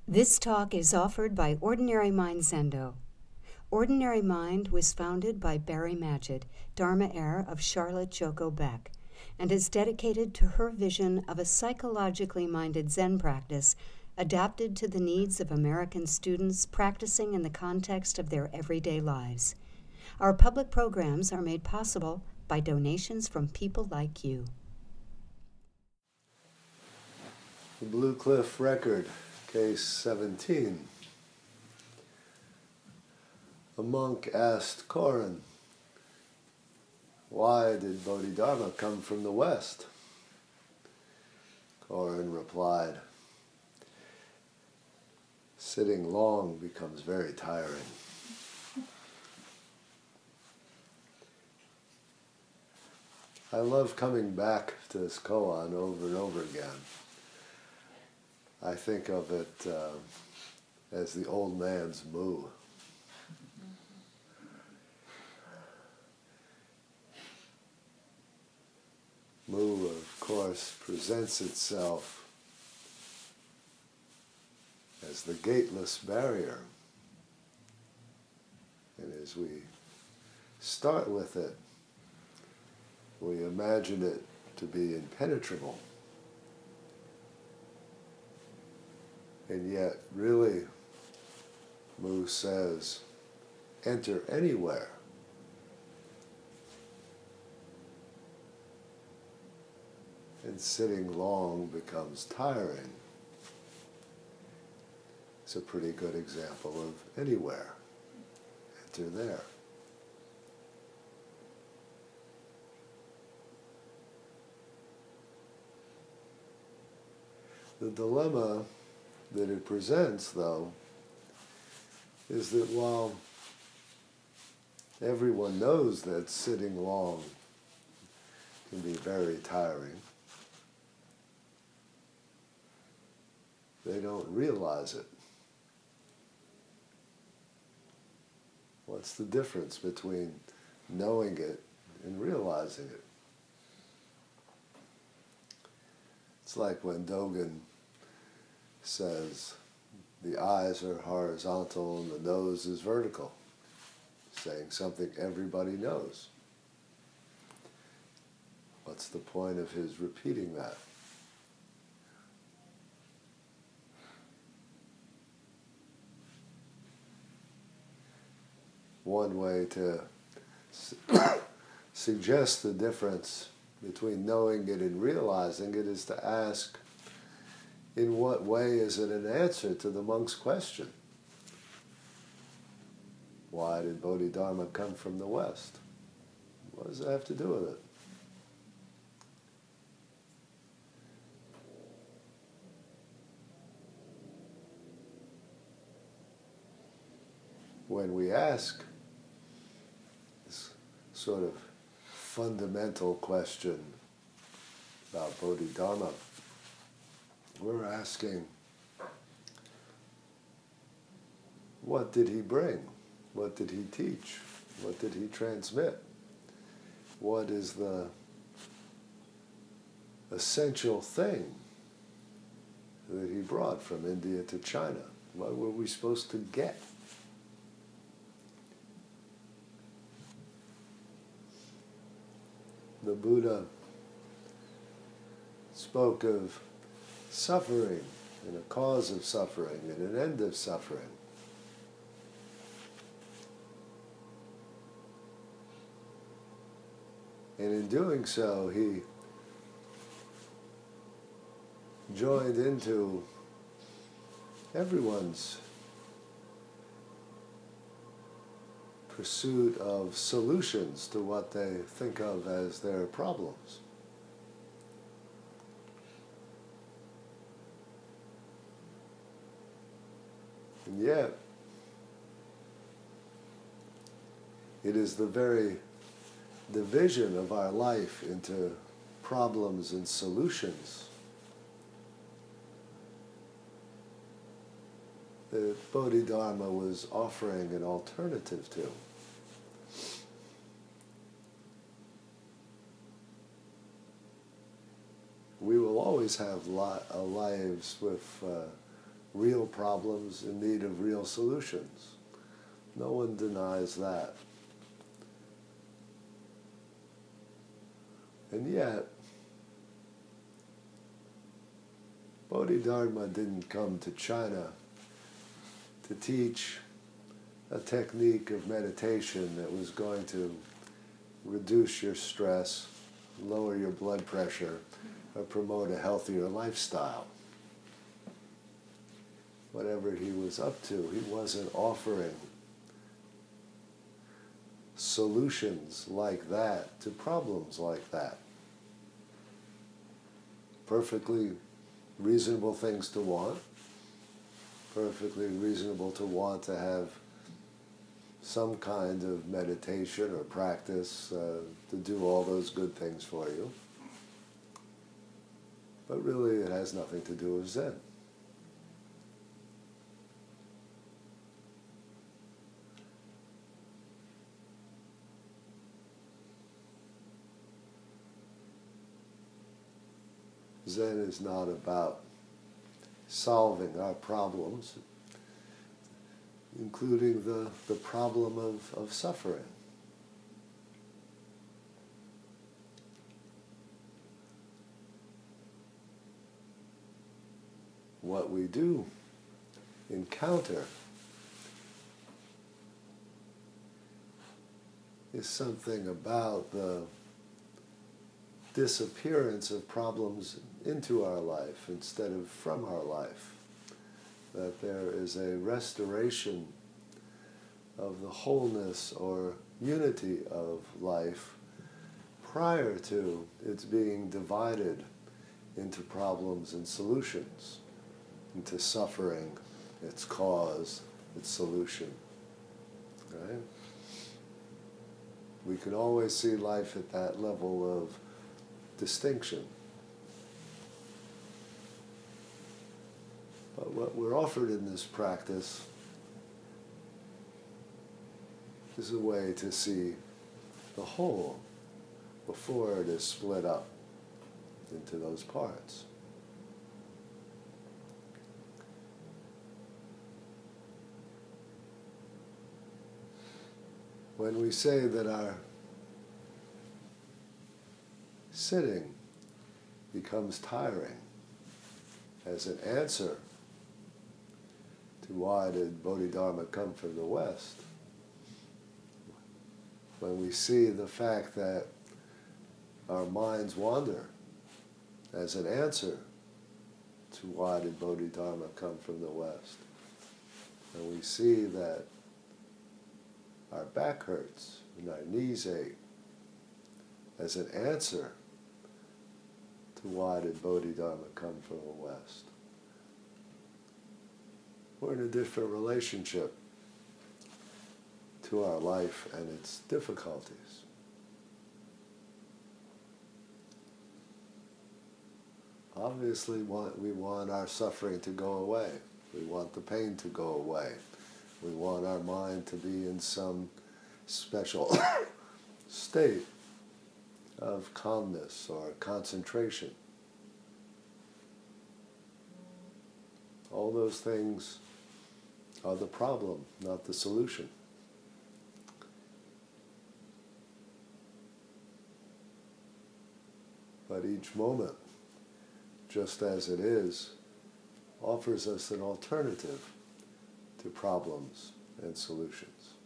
This talk is offered by Ordinary Mind Zendo. Ordinary Mind was founded by Barry Magid, Dharma heir of Charlotte Joko Beck, and is dedicated to her vision of a psychologically minded Zen practice adapted to the needs of American students practicing in the context of their everyday lives. Our public programs are made possible by donations from people like you. The Blue Cliff Record, Case 17. A monk asked Koren, "Why did Bodhidharma come from the West?" Koren replied, "Sitting long becomes very tiring." I love coming back to this koan over and over again. I think of it as the old man's moo. Moo, of course, presents itself as the gateless barrier. And as we start with it, we imagine it to be impenetrable. And yet, really, Moo says, enter anywhere. And sitting long becomes tiring. It's a pretty good example of anywhere. Enter there. The dilemma that it presents, though, is that while everyone knows that sitting long can be very tiring, they don't realize it. What's the difference between knowing it and realizing it? It's like when Dogen says the eyes are horizontal and the nose is vertical, saying something everybody knows. What's the point of his repeating that? One way to suggest the difference between knowing it and realizing it is to ask, in what way is it an answer to the monk's question? Why did Bodhidharma come from the West? What does that have to do with it? When we ask this sort of fundamental question about Bodhidharma, we're asking, what did he bring? What did he teach? What did he transmit? What is the essential thing that he brought from India to China? What were we supposed to get? The Buddha spoke of suffering and a cause of suffering and an end of suffering. And in doing so, he joined into everyone's pursuit of solutions to what they think of as their problems. And yet, it is the very division of our life into problems and solutions that Bodhidharma was offering an alternative to. We will always have lives with real problems in need of real solutions. No one denies that. And yet, Bodhidharma didn't come to China to teach a technique of meditation that was going to reduce your stress, lower your blood pressure, or promote a healthier lifestyle. Whatever he was up to, he wasn't offering solutions like that to problems like that. Perfectly reasonable things to want, perfectly reasonable to want to have some kind of meditation or practice to do all those good things for you. But really it has nothing to do with Zen. Zen is not about solving our problems, including the problem of suffering. What we do encounter is something about the disappearance of problems into our life instead of from our life. That there is a restoration of the wholeness or unity of life prior to its being divided into problems and solutions, into suffering, its cause, its solution. Right? We can always see life at that level of distinction. But what we're offered in this practice is a way to see the whole before it is split up into those parts. When we say that our sitting becomes tiring as an answer to why did Bodhidharma come from the West, when we see the fact that our minds wander as an answer to why did Bodhidharma come from the West, and we see that our back hurts and our knees ache as an answer to why did Bodhidharma come from the West, we're in a different relationship to our life and its difficulties. Obviously, we want our suffering to go away. We want the pain to go away. We want our mind to be in some special state of calmness or concentration. All those things are the problem, not the solution. But each moment, just as it is, offers us an alternative to problems and solutions.